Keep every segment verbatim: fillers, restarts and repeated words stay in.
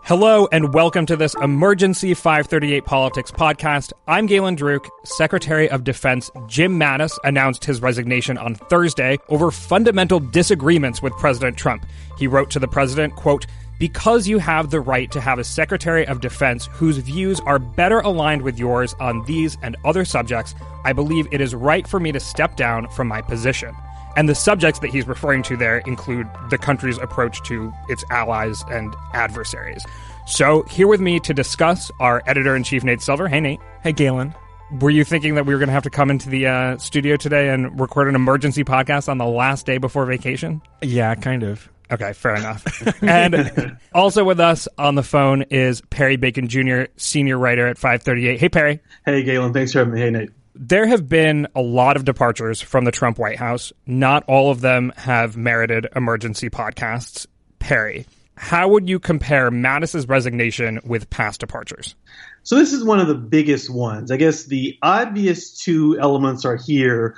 Hello and welcome to this Emergency five thirty-eight Politics podcast. I'm Galen Druk. Secretary of Defense Jim Mattis announced his resignation on Thursday over fundamental disagreements with President Trump. He wrote to the president, quote, "Because you have the right to have a Secretary of Defense whose views are better aligned with yours on these and other subjects, I believe it is right for me to step down from my position." And the subjects that he's referring to there include the country's approach to its allies and adversaries. So here with me to discuss our editor-in-chief, Nate Silver. Hey, Nate. Hey, Galen. Were you thinking that we were going to have to come into the uh, studio today and record an emergency podcast on the last day before vacation? Yeah, kind of. Okay, fair enough. And also with us on the phone is Perry Bacon Junior, senior writer at five thirty-eight. Hey, Perry. Hey, Galen. Thanks for having me. Hey, Nate. There have been a lot of departures from the Trump White House. Not all of them have merited emergency podcasts. Perry, how would you compare Mattis's resignation with past departures? So this is one of the biggest ones. I guess the obvious two elements are here.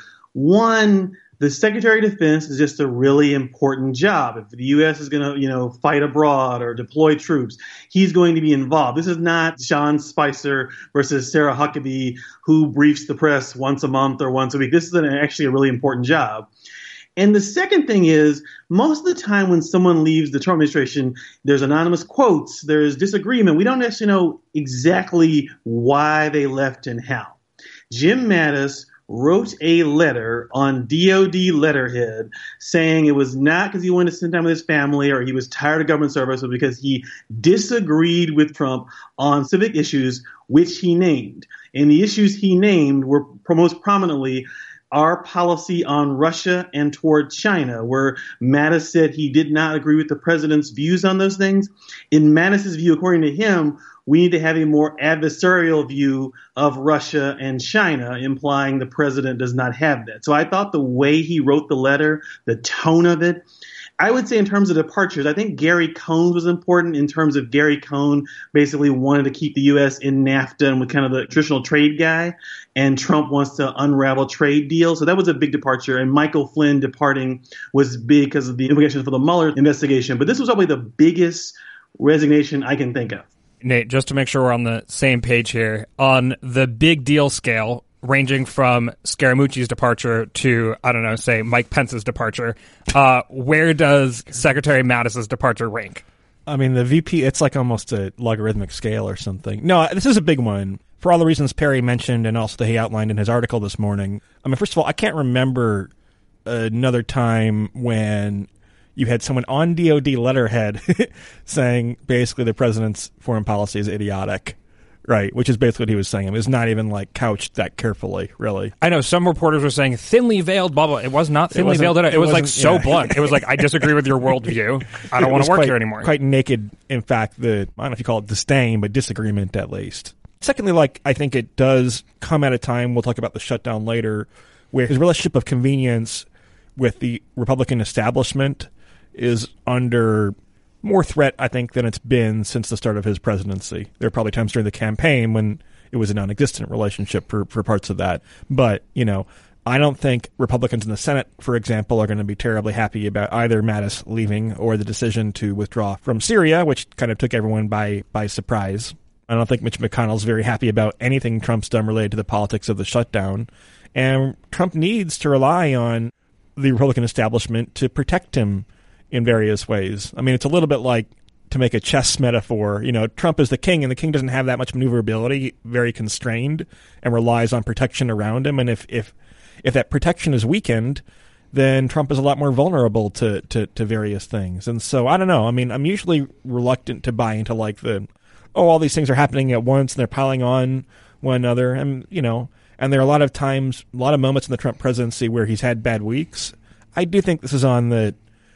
One, the Secretary of Defense is just a really important job. If the U S is going to, you know, fight abroad or deploy troops, he's going to be involved. This is not Sean Spicer versus Sarah Huckabee, who briefs the press once a month or once a week. This is an, actually a really important job. And the second thing is, most of the time when someone leaves the Trump administration, there's anonymous quotes, there's disagreement. We don't actually know exactly why they left and how. Jim Mattis wrote a letter on D O D letterhead saying it was not because he wanted to spend time with his family or he was tired of government service, but because he disagreed with Trump on civic issues, which he named. And the issues he named were most prominently our policy on Russia and toward China, where Mattis said he did not agree with the president's views on those things. In Mattis's view, according to him, we need to have a more adversarial view of Russia and China, implying the president does not have that. So I thought the way he wrote the letter, the tone of it, I would say in terms of departures, I think Gary Cohn was important in terms of Gary Cohn basically wanted to keep the U S in NAFTA and was kind of the traditional trade guy, and Trump wants to unravel trade deals. So that was a big departure. And Michael Flynn departing was big because of the implications for the Mueller investigation. But this was probably the biggest resignation I can think of. Nate, just to make sure we're on the same page here, on the big deal scale, ranging from Scaramucci's departure to, I don't know, say Mike Pence's departure, uh, where does Secretary Mattis's departure rank? I mean, the V P, it's like almost a logarithmic scale or something. No, this is a big one for all the reasons Perry mentioned and also that he outlined in his article this morning. I mean, first of all, I can't remember another time when you had someone on D O D letterhead saying basically the president's foreign policy is idiotic. Right, which is basically what he was saying. It was not even, like, couched that carefully, really. I know some reporters were saying thinly veiled, blah, blah. It was not thinly veiled at all. It, it was, like, so yeah. blunt. It was like, I disagree with your worldview. I don't want to work quite, here anymore. Quite naked, in fact, the, I don't know if you call it disdain, but disagreement, at least. Secondly, like, I think it does come at a time, we'll talk about the shutdown later, where his relationship of convenience with the Republican establishment is under more threat, I think, than it's been since the start of his presidency. There are probably times during the campaign when it was a non-existent relationship for, for parts of that. But, you know, I don't think Republicans in the Senate, for example, are going to be terribly happy about either Mattis leaving or the decision to withdraw from Syria, which kind of took everyone by, by surprise. I don't think Mitch McConnell's very happy about anything Trump's done related to the politics of the shutdown. And Trump needs to rely on the Republican establishment to protect him in various ways. I mean, it's a little bit like, to make a chess metaphor, you know, Trump is the king, and the king doesn't have that much maneuverability, very constrained, and relies on protection around him. And if if, if that protection is weakened, then Trump is a lot more vulnerable to, to, to various things. And so, I don't know. I mean, I'm usually reluctant to buy into, like, the, oh, all these things are happening at once, and they're piling on one another. And, you know, and there are a lot of times, a lot of moments in the Trump presidency where he's had bad weeks. I do think this is on the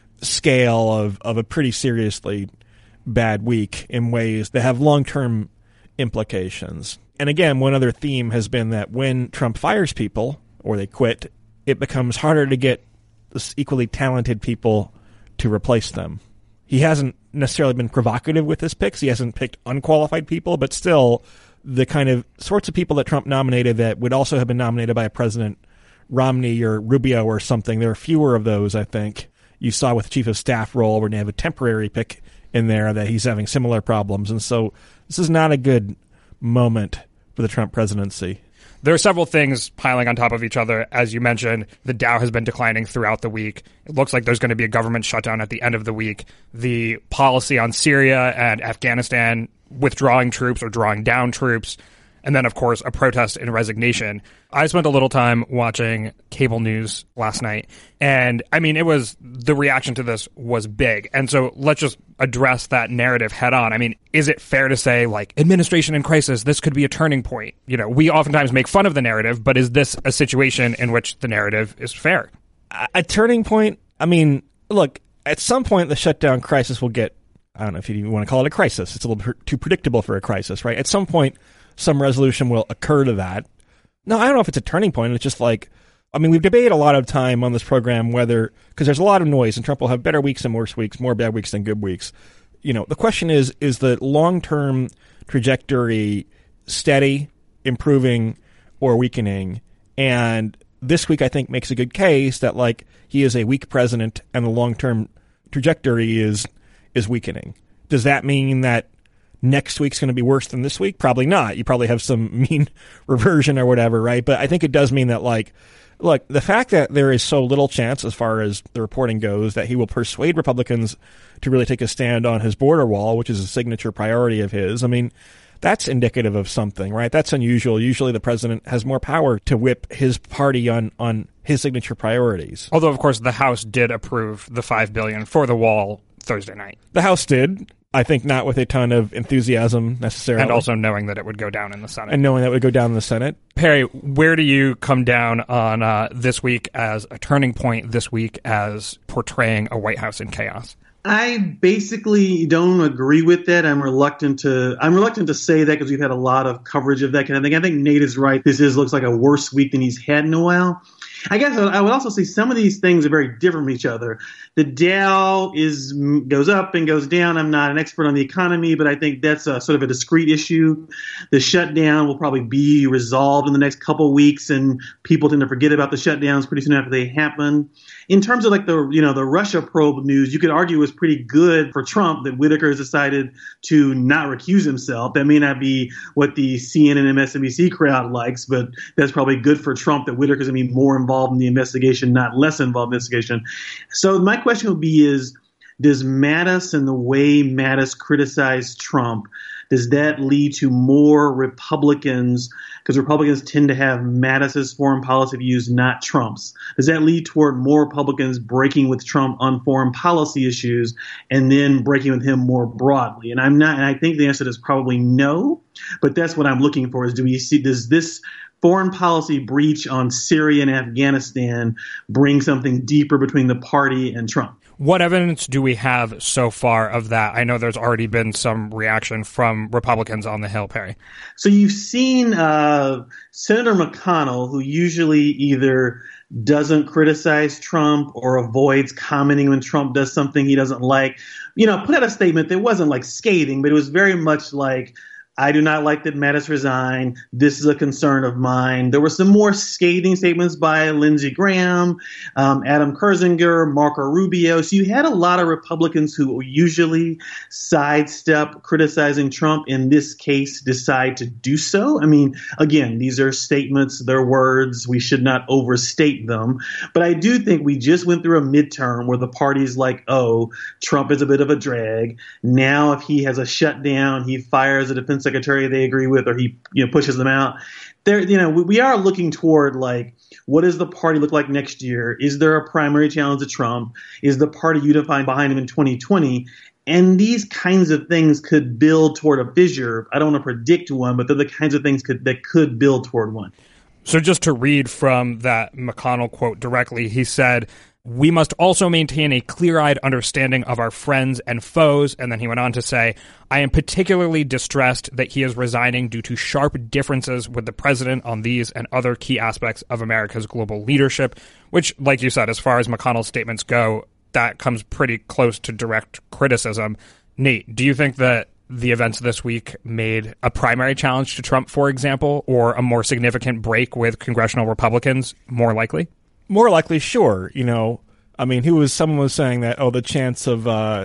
scale of, of a pretty seriously bad week in ways that have long-term implications. And again, one other theme has been that when Trump fires people, or they quit, it becomes harder to get equally talented people to replace them. He hasn't necessarily been provocative with his picks. He hasn't picked unqualified people, but still the kind of sorts of people that Trump nominated that would also have been nominated by a president, Romney or Rubio or something, there are fewer of those, I think. You saw with the chief of staff role where they have a temporary pick in there that he's having similar problems. And so this is not a good moment for the Trump presidency. There are several things piling on top of each other. As you mentioned, the Dow has been declining throughout the week. It looks like there's going to be a government shutdown at the end of the week. The policy on Syria and Afghanistan withdrawing troops or drawing down troops. And then, of course, a protest and resignation. I spent a little time watching cable news last night. And, I mean, it was the reaction to this was big. And so let's just address that narrative head on. I mean, is it fair to say, like, administration in crisis, this could be a turning point? You know, we oftentimes make fun of the narrative, but is this a situation in which the narrative is fair? A, a turning point? I mean, look, at some point the shutdown crisis will get, I don't know if you even want to call it a crisis. It's a little too predictable for a crisis, right? At some point, some resolution will occur to that. No, I don't know if it's a turning point. It's just like, I mean, we've debated a lot of time on this program whether, because there's a lot of noise and Trump will have better weeks and worse weeks, more bad weeks than good weeks. You know, the question is, is the long-term trajectory steady, improving, or weakening? And this week, I think, makes a good case that, like, he is a weak president and the long-term trajectory is is weakening. Does that mean that next week's going to be worse than this week? Probably not. You probably have some mean reversion or whatever, right? But I think it does mean that, like, look, the fact that there is so little chance, as far as the reporting goes, that he will persuade Republicans to really take a stand on his border wall, which is a signature priority of his, I mean, that's indicative of something, right? That's unusual. Usually the president has more power to whip his party on, on his signature priorities. Although, of course, the House did approve the five billion dollars for the wall Thursday night. The House did. I think not with a ton of enthusiasm necessarily. And also knowing that it would go down in the Senate. And knowing that it would go down in the Senate. Perry, where do you come down on uh, this week as a turning point, this week as portraying a White House in chaos? I basically don't agree with that. I'm reluctant to I'm reluctant to say that because we've had a lot of coverage of that kind of thing. I think Nate is right. This is looks like a worse week than he's had in a while. I guess I would also say some of these things are very different from each other. The Dow is goes up and goes down. I'm not an expert on the economy, but I think that's a, sort of a discrete issue. The shutdown will probably be resolved in the next couple of weeks, and people tend to forget about the shutdowns pretty soon after they happen. In terms of like the you know the Russia probe news, you could argue it was pretty good for Trump that Whitaker has decided to not recuse himself. That may not be what the C N N and M S N B C crowd likes, but that's probably good for Trump that Whitaker's going to be more involved in the investigation, not less involved in the investigation. So my question would be is, does Mattis and the way Mattis criticized Trump, does that lead to more Republicans, because Republicans tend to have Mattis's foreign policy views, not Trump's. Does that lead toward more Republicans breaking with Trump on foreign policy issues and then breaking with him more broadly? And I'm not, and I think the answer is probably no, but that's what I'm looking for is do we see, does this foreign policy breach on Syria and Afghanistan bring something deeper between the party and Trump? What evidence do we have so far of that? I know there's already been some reaction from Republicans on the Hill, Perry. So you've seen uh, Senator McConnell, who usually either doesn't criticize Trump or avoids commenting when Trump does something he doesn't like, you know, put out a statement that wasn't like scathing, but it was very much like, I do not like that Mattis resigned. This is a concern of mine. There were some more scathing statements by Lindsey Graham, um, Adam Kinzinger, Marco Rubio. So you had a lot of Republicans who usually sidestep criticizing Trump, in this case decide to do so. I mean, again, these are statements, they're words. We should not overstate them. But I do think we just went through a midterm where the party's like, oh, Trump is a bit of a drag. Now if he has a shutdown, he fires a defense secretary they agree with, or he you know pushes them out. There, you know, we, we are looking toward like, what does the party look like next year? Is there a primary challenge to Trump? Is the party unified behind him in twenty twenty? And these kinds of things could build toward a fissure. I don't want to predict one, but they're the kinds of things could, that could build toward one. So just to read from that McConnell quote directly, he said, "We must also maintain a clear-eyed understanding of our friends and foes." And then he went on to say, "I am particularly distressed that he is resigning due to sharp differences with the president on these and other key aspects of America's global leadership," which, like you said, as far as McConnell's statements go, that comes pretty close to direct criticism. Nate, do you think that the events this week made a primary challenge to Trump, for example, or a more significant break with congressional Republicans more likely? More likely, sure. You know, I mean, who was someone was saying that, oh, the chance of uh,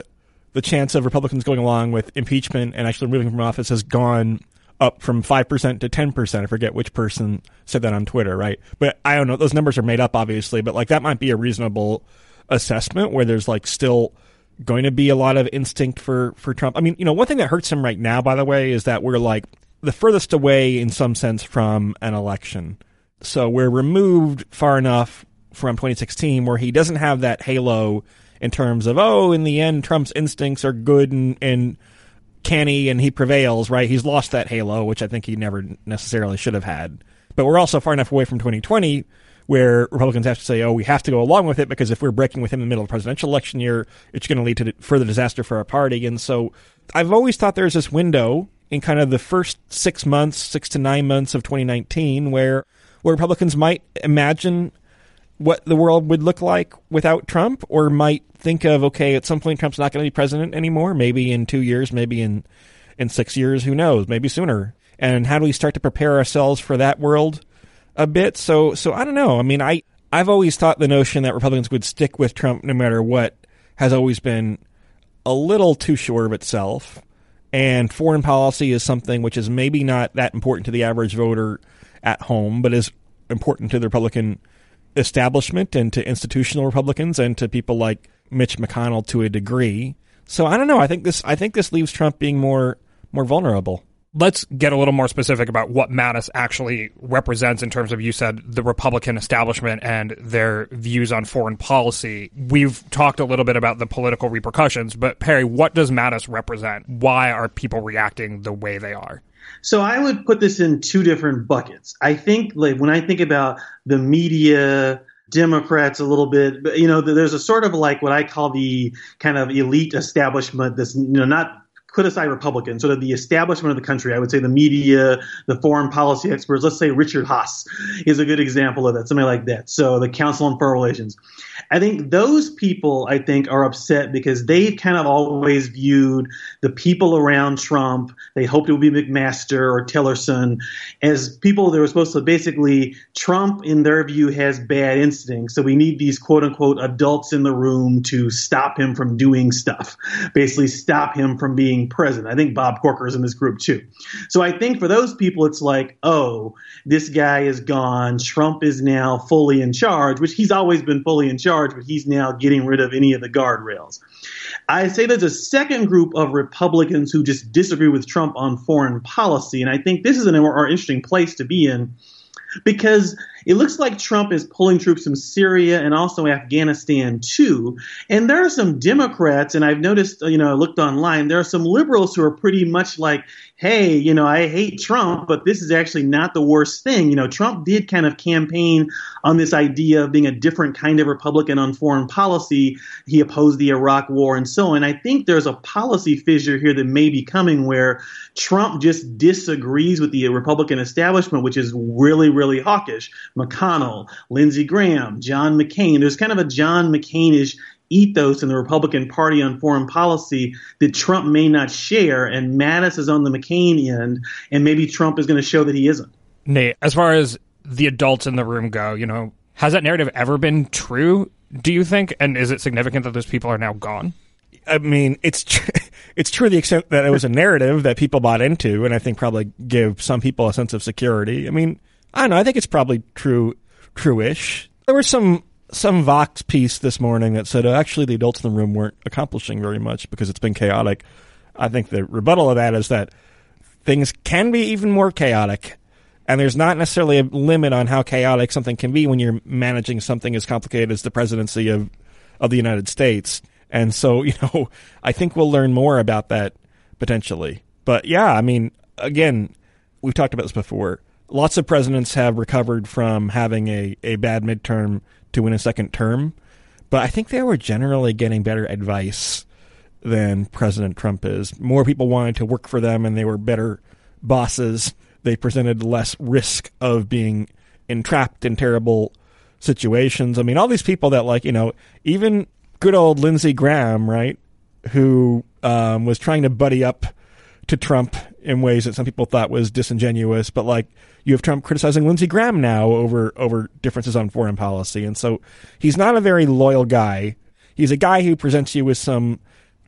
the chance of Republicans going along with impeachment and actually removing him from office has gone up from five percent to ten percent. I forget which person said that on Twitter, right? But I don't know. Those numbers are made up, obviously, but like that might be a reasonable assessment where there's like still going to be a lot of instinct for, for Trump. I mean, you know, one thing that hurts him right now, by the way, is that we're like the furthest away in some sense from an election. So we're removed far enough from twenty sixteen where he doesn't have that halo in terms of, oh, in the end, Trump's instincts are good and, and canny and he prevails, right? He's lost that halo, which I think he never necessarily should have had. But we're also far enough away from twenty twenty where Republicans have to say, oh, we have to go along with it because if we're breaking with him in the middle of the presidential election year, it's going to lead to further disaster for our party. And so I've always thought there's this window in kind of the first six months, six to nine months of twenty nineteen where, where Republicans might imagine what the world would look like without Trump, or might think of, okay, at some point Trump's not going to be president anymore, maybe in two years, maybe in, in six years, who knows, maybe sooner. And how do we start to prepare ourselves for that world a bit? So, so I don't know. I mean, I, I've always thought the notion that Republicans would stick with Trump no matter what has always been a little too sure of itself. And foreign policy is something which is maybe not that important to the average voter at home, but is important to the Republican establishment and to institutional Republicans and to people like Mitch McConnell to a degree. So I don't know. I think this I think this leaves Trump being more more vulnerable. Let's get a little more specific about what Mattis actually represents in terms of, you said, the Republican establishment and their views on foreign policy. We've talked a little bit about the political repercussions, but Perry, what does Mattis represent? Why are people reacting the way they are? So I would put this in two different buckets. I think like when I think about the media, Democrats a little bit, but, you know, there's a sort of like what I call the kind of elite establishment that's, you know, not put aside Republicans, sort of the establishment of the country. I would say the media, the foreign policy experts. Let's say Richard Haass is a good example of that, somebody like that. So the Council on Foreign Relations. I think those people, I think, are upset because they've kind of always viewed the people around Trump, they hoped it would be McMaster or Tillerson, as people that were supposed to basically, Trump, in their view, has bad instincts. So we need these quote-unquote adults in the room to stop him from doing stuff, basically stop him from being president. I think Bob Corker is in this group too. So I think for those people, it's like, oh, this guy is gone. Trump is now fully in charge, which he's always been fully in charge, but he's now getting rid of any of the guardrails. I say there's a second group of Republicans who just disagree with Trump on foreign policy. And I think this is a more interesting place to be in, because it looks like Trump is pulling troops from Syria and also Afghanistan too. And there are some Democrats, and I've noticed, you know, I looked online, there are some liberals who are pretty much like, hey, you know, I hate Trump, but this is actually not the worst thing. You know, Trump did kind of campaign on this idea of being a different kind of Republican on foreign policy. He opposed the Iraq war and so on. I think there's a policy fissure here that may be coming where Trump just disagrees with the Republican establishment, which is really, really hawkish. McConnell, Lindsey Graham, John McCain. There's kind of a John McCain-ish ethos in the Republican Party on foreign policy that Trump may not share, and Mattis is on the McCain end, and maybe Trump is going to show that he isn't. Nate, as far as the adults in the room go, you know, has that narrative ever been true, do you think? And is it significant that those people are now gone? I mean, it's tr- it's true to the extent that it was a narrative that people bought into, and I think probably gave some people a sense of security. I mean, I don't know. I think it's probably true, true-ish. There was some some Vox piece this morning that said, oh, actually, the adults in the room weren't accomplishing very much because it's been chaotic. I think the rebuttal of that is that things can be even more chaotic, and there's not necessarily a limit on how chaotic something can be when you're managing something as complicated as the presidency of, of the United States. And so, you know, I think we'll learn more about that potentially. But yeah, I mean, again, we've talked about this before. Lots of presidents have recovered from having a, a bad midterm to win a second term, but I think they were generally getting better advice than President Trump is. More people wanted to work for them, and they were better bosses. They presented less risk of being entrapped in terrible situations. I mean, all these people that, like, you know, even good old Lindsey Graham, right, who um, was trying to buddy up to Trump in ways that some people thought was disingenuous, but like you have Trump criticizing Lindsey Graham now over over differences on foreign policy, and so he's not a very loyal guy. He's a guy who presents you with some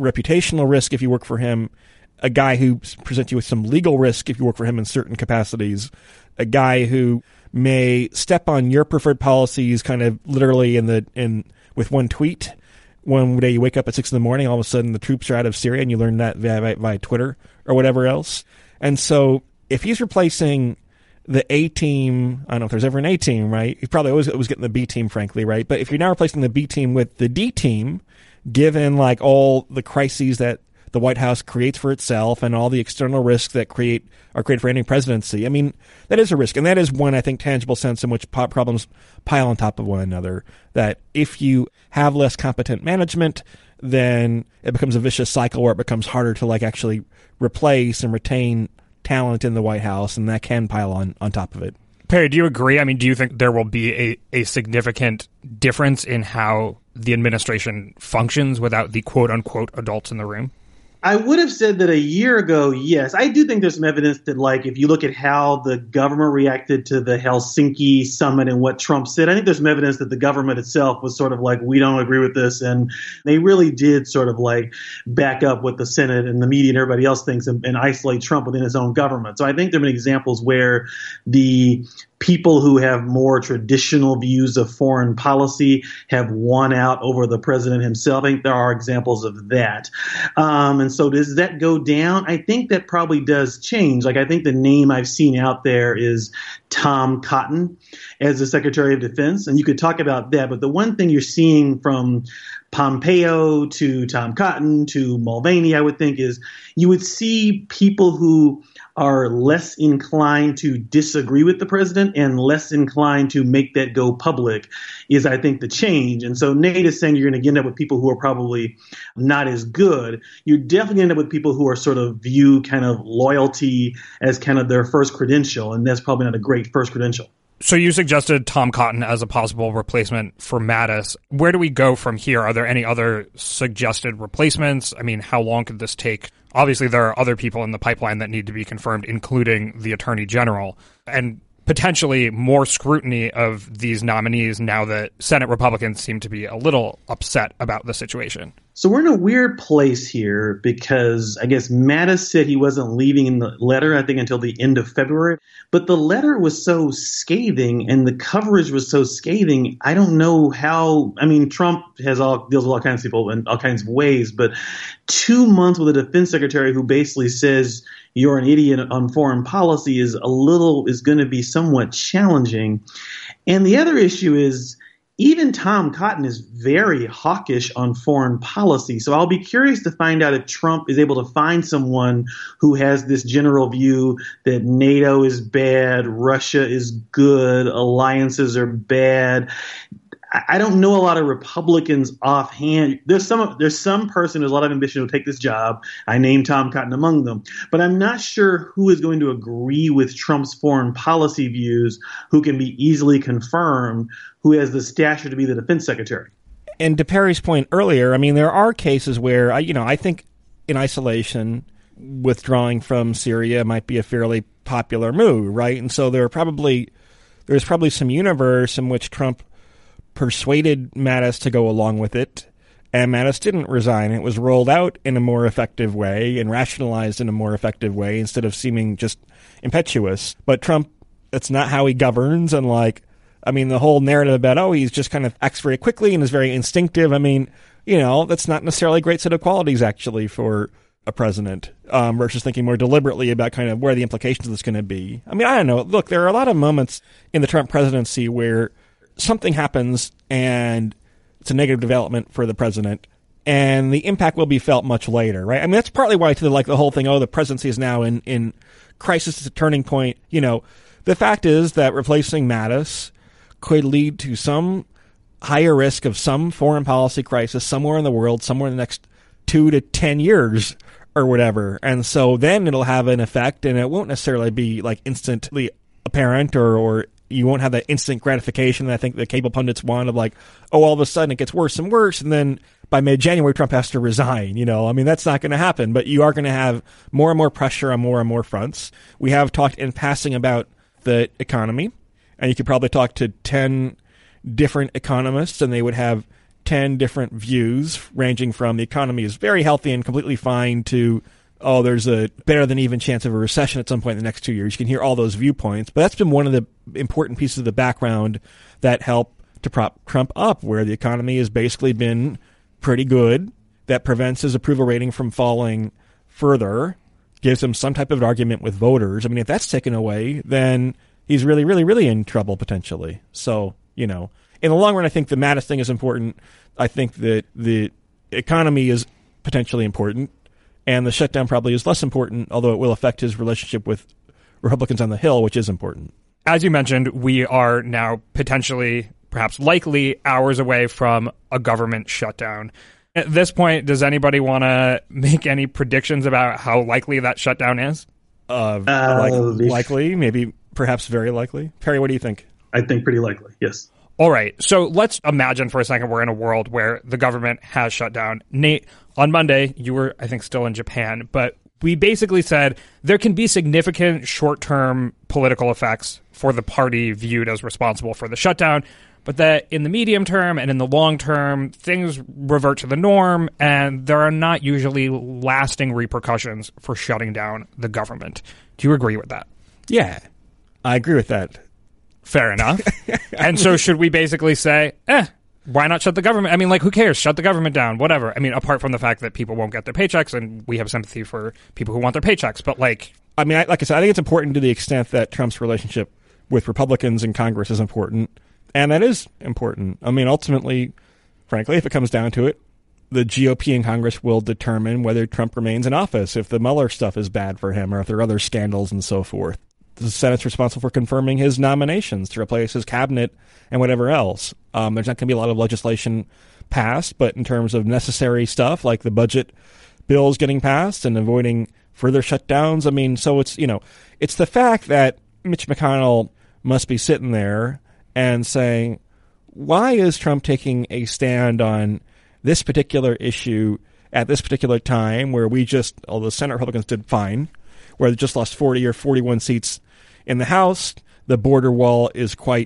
reputational risk if you work for him, a guy who presents you with some legal risk if you work for him in certain capacities, a guy who may step on your preferred policies kind of literally in the in with one tweet. One day you wake up at six in the morning, all of a sudden the troops are out of Syria, and you learn that via, via Twitter or whatever else. And so if he's replacing the A team, I don't know if there's ever an A team, right? He probably always was getting the B team, frankly, right? But if you're now replacing the B team with the D team, given like all the crises that the White House creates for itself and all the external risks that create are created for any presidency, I mean, that is a risk. And that is one, I think, tangible sense in which problems pile on top of one another. That if you have less competent management, then it becomes a vicious cycle where it becomes harder to like actually replace and retain talent in the White House, and that can pile on, on top of it. Perry, do you agree? I mean, do you think there will be a, a significant difference in how the administration functions without the quote-unquote adults in the room? I would have said that a year ago, yes. I do think there's some evidence that, like, if you look at how the government reacted to the Helsinki summit and what Trump said, I think there's some evidence that the government itself was sort of like, we don't agree with this. And they really did sort of like back up what the Senate and the media and everybody else thinks and, and isolate Trump within his own government. So I think there have been examples where the people who have more traditional views of foreign policy have won out over the president himself. I think there are examples of that. Um, and so does that go down? I think that probably does change. Like, I think the name I've seen out there is Tom Cotton as the Secretary of Defense. And you could talk about that. But the one thing you're seeing from Pompeo to Tom Cotton to Mulvaney, I would think, is you would see people who are less inclined to disagree with the president and less inclined to make that go public is, I think, the change. And so Nate is saying you're going to end up with people who are probably not as good. You're definitely going to end up with people who are sort of view kind of loyalty as kind of their first credential, and that's probably not a great first credential. So you suggested Tom Cotton as a possible replacement for Mattis. Where do we go from here? Are there any other suggested replacements? I mean, how long could this take? Obviously, there are other people in the pipeline that need to be confirmed, including the Attorney General, and potentially more scrutiny of these nominees now that Senate Republicans seem to be a little upset about the situation. So we're in a weird place here because I guess Mattis said he wasn't leaving in the letter, I think, until the end of February. But the letter was so scathing and the coverage was so scathing. I don't know how. I mean, Trump has all deals with all kinds of people in all kinds of ways. But two months with a defense secretary who basically says you're an idiot on foreign policy is a little is going to be somewhat challenging. And the other issue is, even Tom Cotton is very hawkish on foreign policy. So I'll be curious to find out if Trump is able to find someone who has this general view that NATO is bad, Russia is good, alliances are bad. I don't know a lot of Republicans offhand. There's some there's some person who has a lot of ambition to take this job. I named Tom Cotton among them. But I'm not sure who is going to agree with Trump's foreign policy views, who can be easily confirmed, who has the stature to be the defense secretary. And to Perry's point earlier, I mean, there are cases where, you know, I think in isolation, withdrawing from Syria might be a fairly popular move, right? And so there are probably there's probably some universe in which Trump persuaded Mattis to go along with it, and Mattis didn't resign. It was rolled out in a more effective way and rationalized in a more effective way instead of seeming just impetuous. But Trump, that's not how he governs, and like, I mean, the whole narrative about, oh, he's just kind of acts very quickly and is very instinctive. I mean, you know, that's not necessarily a great set of qualities, actually, for a president, um, versus thinking more deliberately about kind of where the implications of this going to be. I mean, I don't know. Look, there are a lot of moments in the Trump presidency where something happens and it's a negative development for the president, and the impact will be felt much later, right? I mean, that's partly why to the, like the whole thing, oh, the presidency is now in, in crisis, it's a turning point. You know, the fact is that replacing Mattis could lead to some higher risk of some foreign policy crisis somewhere in the world, somewhere in the next two to ten years or whatever. And so then it'll have an effect, and it won't necessarily be like instantly apparent, or, or you won't have that instant gratification that I think the cable pundits want of like, oh, all of a sudden it gets worse and worse, and then by mid-January Trump has to resign. You know, I mean, that's not going to happen, but you are going to have more and more pressure on more and more fronts. We have talked in passing about the economy, and you could probably talk to ten different economists, and they would have ten different views, ranging from the economy is very healthy and completely fine to, oh, there's a better than even chance of a recession at some point in the next two years. You can hear all those viewpoints, but that's been one of the important pieces of the background that help to prop Trump up, where the economy has basically been pretty good, that prevents his approval rating from falling further, gives him some type of argument with voters. I mean, if that's taken away, then he's really, really, really in trouble potentially. So, you know, in the long run, I think the Mattis thing is important. I think that the economy is potentially important, and the shutdown probably is less important, although it will affect his relationship with Republicans on the Hill, which is important. As you mentioned, we are now potentially, perhaps likely, hours away from a government shutdown. At this point, does anybody want to make any predictions about how likely that shutdown is? Uh, uh, like, likely, maybe, perhaps very likely. Perry, what do you think? I think pretty likely, yes. All right, so let's imagine for a second we're in a world where the government has shut down. Nate, on Monday, you were, I think, still in Japan, but we basically said there can be significant short-term political effects for the party viewed as responsible for the shutdown, but that in the medium term and in the long term, things revert to the norm, and there are not usually lasting repercussions for shutting down the government. Do you agree with that? Yeah, I agree with that. Fair enough. And so should we basically say, eh, why not shut the government? I mean, like, who cares? Shut the government down, whatever. I mean, apart from the fact that people won't get their paychecks, and we have sympathy for people who want their paychecks, but like... I mean, I, like I said, I think it's important to the extent that Trump's relationship with Republicans in Congress is important. And that is important. I mean, ultimately, frankly, if it comes down to it, the G O P in Congress will determine whether Trump remains in office, if the Mueller stuff is bad for him, or if there are other scandals and so forth. The Senate's responsible for confirming his nominations to replace his cabinet and whatever else. Um, there's not going to be a lot of legislation passed, but in terms of necessary stuff, like the budget bills getting passed and avoiding further shutdowns, I mean, so it's, you know, it's the fact that Mitch McConnell must be sitting there and saying, why is Trump taking a stand on this particular issue at this particular time where we just, although the Senate Republicans did fine, where they just lost forty or forty-one seats in the House, the border wall is quite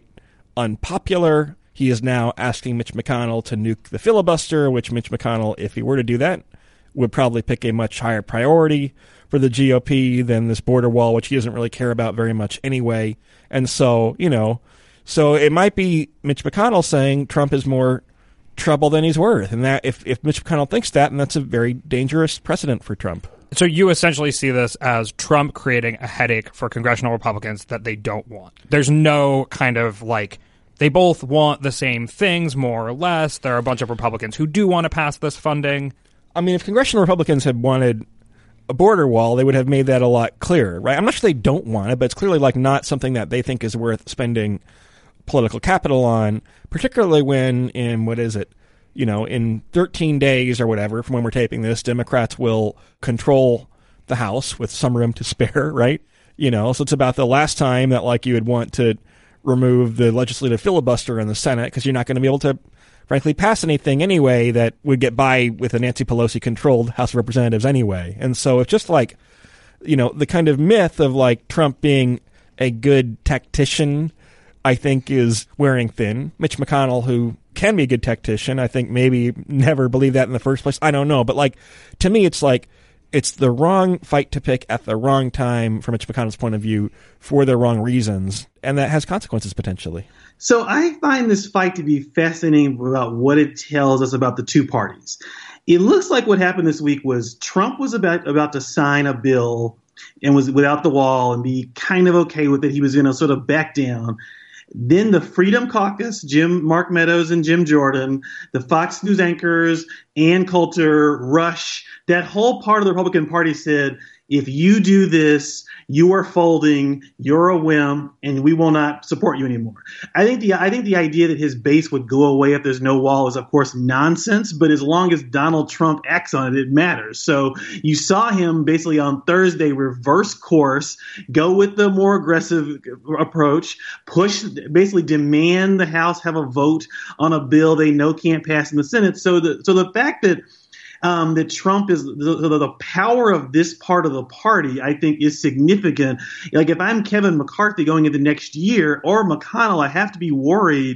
unpopular. He is now asking Mitch McConnell to nuke the filibuster, which Mitch McConnell, if he were to do that, would probably pick a much higher priority for the G O P than this border wall, which he doesn't really care about very much anyway. And so, you know, So it might be Mitch McConnell saying Trump is more trouble than he's worth. And that if, if Mitch McConnell thinks that, then that's a very dangerous precedent for Trump. So you essentially see this as Trump creating a headache for congressional Republicans that they don't want. There's no kind of like, they both want the same things, more or less. There are a bunch of Republicans who do want to pass this funding. I mean, if congressional Republicans had wanted a border wall, they would have made that a lot clearer, right? I'm not sure they don't want it, but it's clearly like not something that they think is worth spending political capital on, particularly when in, what is it, you know, in thirteen days or whatever from when we're taping this, Democrats will control the House with some room to spare, right? You know, so it's about the last time that, like, you would want to remove the legislative filibuster in the Senate because you're not going to be able to, frankly, pass anything anyway that would get by with a Nancy Pelosi-controlled House of Representatives anyway. And so it's just like, you know, the kind of myth of, like, Trump being a good tactician, I think, is wearing thin. Mitch McConnell, who can be a good tactician, I think maybe never believed that in the first place. I don't know. But, like, to me, it's like it's the wrong fight to pick at the wrong time from Mitch McConnell's point of view for the wrong reasons. And that has consequences potentially. So I find this fight to be fascinating about what it tells us about the two parties. It looks like what happened this week was Trump was about, about to sign a bill and was without the wall and be kind of okay with it. He was going to sort of back down. Then the Freedom Caucus, Jim, Mark Meadows and Jim Jordan, the Fox News anchors, Ann Coulter, Rush, that whole part of the Republican Party said, if you do this, you are folding, you're a wimp, and we will not support you anymore. I think the I think the idea that his base would go away if there's no wall is, of course, nonsense. But as long as Donald Trump acts on it, it matters. So you saw him basically on Thursday reverse course, go with the more aggressive approach, push, basically demand the House have a vote on a bill they know can't pass in the Senate. So the so the fact that Um, that Trump is the, the, the power of this part of the party, I think, is significant. Like if I'm Kevin McCarthy going into next year or McConnell, I have to be worried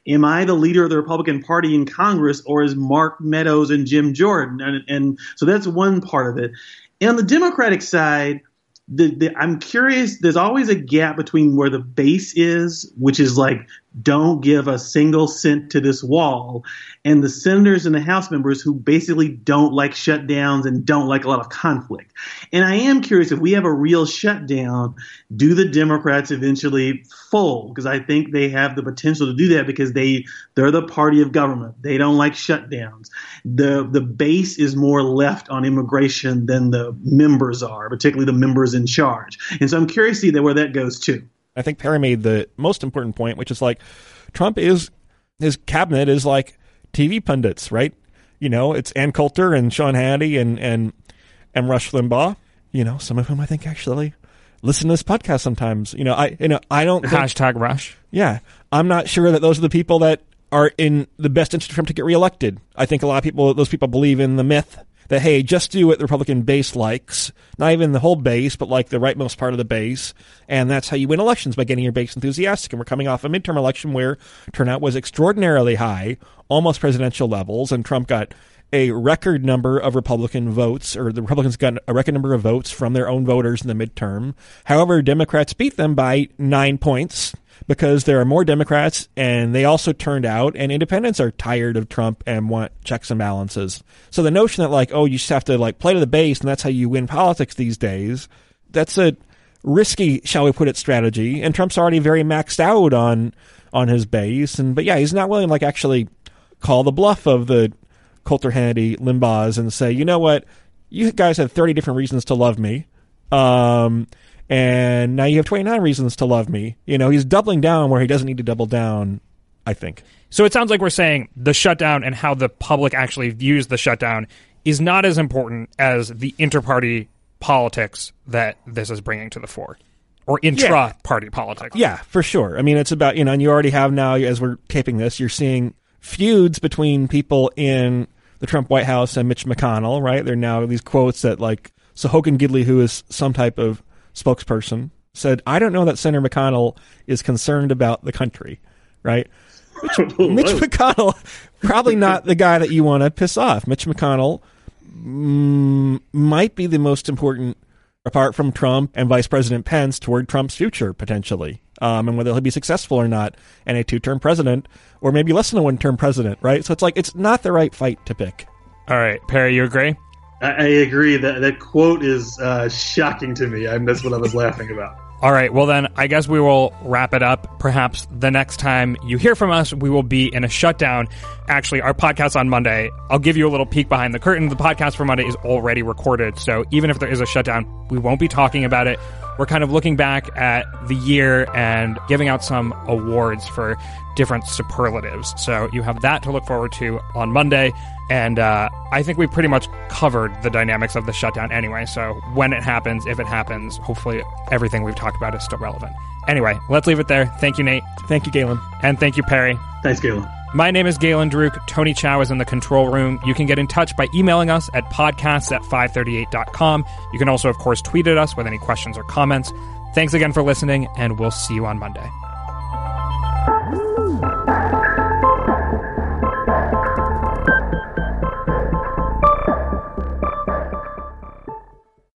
am I the leader of the Republican Party in Congress, or is Mark Meadows and Jim Jordan? And, and so that's one part of it. And on the Democratic side, the, the, I'm curious, there's always a gap between where the base is, which is like, don't give a single cent to this wall, and the senators and the House members who basically don't like shutdowns and don't like a lot of conflict. And I am curious, if we have a real shutdown, do the Democrats eventually fold? Because I think they have the potential to do that, because they, they're the party of government. They don't like shutdowns. The, the base is more left on immigration than the members are, particularly the members in charge. And so I'm curious to see that where that goes too. I think Perry made the most important point, which is like Trump is, his cabinet is like T V pundits, right? You know, it's Ann Coulter and Sean Hannity and, and, and Rush Limbaugh, you know, some of whom I think actually listen to this podcast sometimes. You know, I, you know, I don't think, Hashtag Rush. Yeah. I'm not sure that those are the people that are in the best interest for him to get reelected. I think a lot of people, those people believe in the myth that, hey, just do what the Republican base likes, not even the whole base, but like the rightmost part of the base, and that's how you win elections, by getting your base enthusiastic. And we're coming off a midterm election where turnout was extraordinarily high, almost presidential levels, and Trump got a record number of Republican votes, or the Republicans got a record number of votes from their own voters in the midterm. However, Democrats beat them by nine points, because there are more Democrats, and they also turned out, and independents are tired of Trump and want checks and balances. So the notion that, like, oh, you just have to, like, play to the base, and that's how you win politics these days, that's a risky, shall we put it, strategy. And Trump's already very maxed out on on his base. And but yeah, he's not willing to, like, actually call the bluff of the Coulter, Hannity, Limbaughs and say, you know what, you guys have thirty different reasons to love me. Um... And now you have twenty-nine reasons to love me. You know, he's doubling down where he doesn't need to double down, I think. So it sounds like we're saying the shutdown and how the public actually views the shutdown is not as important as the inter-party politics that this is bringing to the fore. Or intra-party yeah. politics. Yeah, for sure. I mean, it's about, you know, and you already have now, as we're taping this, you're seeing feuds between people in the Trump White House and Mitch McConnell, right? There are now these quotes that, like, so Hogan Gidley, who is some type of spokesperson, said, I don't know that Senator McConnell is concerned about the country, right? Mitch, Mitch McConnell, probably not the guy that you want to piss off. Mitch McConnell mm, might be the most important, apart from Trump and Vice President Pence, toward Trump's future, potentially, um, and whether he'll be successful or not, and a two-term president, or maybe less than a one-term president, right? So it's like, it's not the right fight to pick. All right, Perry, you agree? I agree. That that quote is uh, shocking to me. I mean, that's what I was laughing about. All right. Well, then, I guess we will wrap it up. Perhaps the next time you hear from us, we will be in a shutdown. Actually, our podcast on Monday, I'll give you a little peek behind the curtain. The podcast for Monday is already recorded. So even if there is a shutdown, we won't be talking about it. We're kind of looking back at the year and giving out some awards for different superlatives. So you have that to look forward to on Monday. And uh, I think we pretty much covered the dynamics of the shutdown anyway. So when it happens, if it happens, hopefully everything we've talked about is still relevant. Anyway, let's leave it there. Thank you, Nate. Thank you, Galen. And thank you, Perry. Thanks, Galen. My name is Galen Druk. Tony Chow is in the control room. You can get in touch by emailing us at podcasts at five thirty-eight dot com. You can also, of course, tweet at us with any questions or comments. Thanks again for listening, and we'll see you on Monday.